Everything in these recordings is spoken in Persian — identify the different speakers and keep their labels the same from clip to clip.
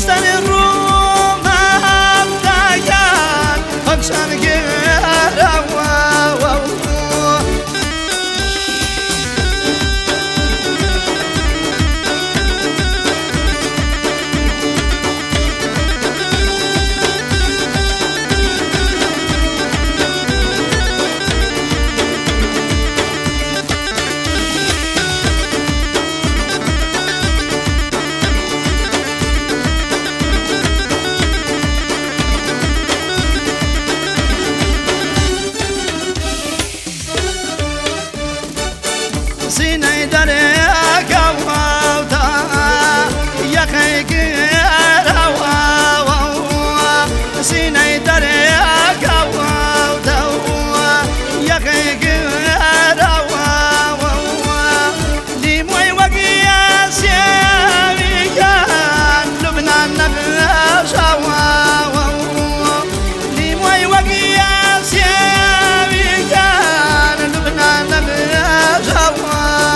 Speaker 1: دستن روم هم داگان همشان گرم سینه داره گوتا یخی گروا سینه داره گوتا یخی گروا لیموی وقیاس یمیگان لبنان نبشوا لیموی وقیاس یمیگان لبنان نبشوا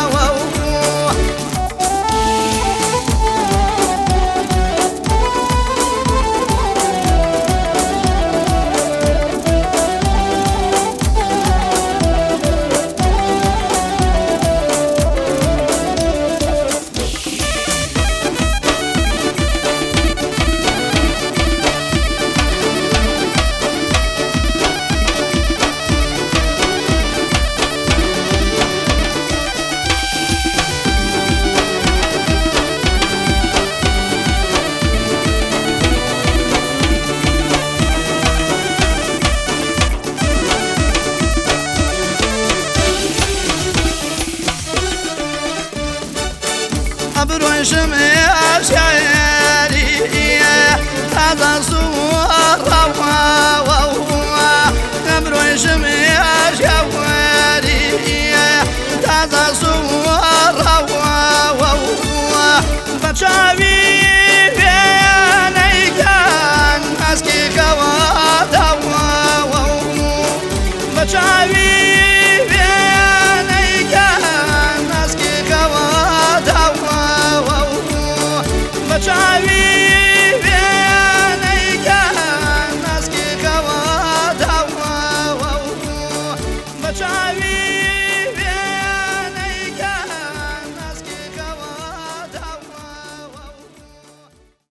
Speaker 1: أبروي شمع شعري هذا صور أبروي شمع شعري هذا صور بتشافي بيني كان أسكي كواتا بتشافي بتشافي